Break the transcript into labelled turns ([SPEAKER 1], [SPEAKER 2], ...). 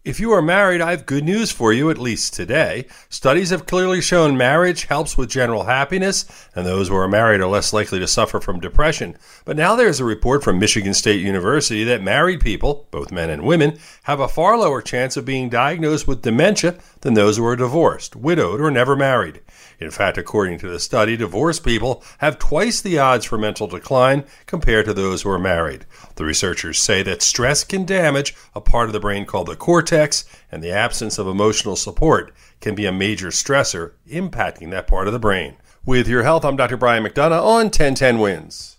[SPEAKER 1] If you are married, I have good news for you, at least today. Studies have clearly shown marriage helps with general happiness, and those who are married are less likely to suffer from depression. But now there's a report from Michigan State University that married people, both men and women, have a far lower chance of being diagnosed with dementia than those who are divorced, widowed, or never married. In fact, according to the study, divorced people have twice the odds for mental decline compared to those who are married. The researchers say that stress can damage a part of the brain called the cortex, and the absence of emotional support can be a major stressor impacting that part of the brain. With your health, I'm Dr. Brian McDonough on 1010 Wins.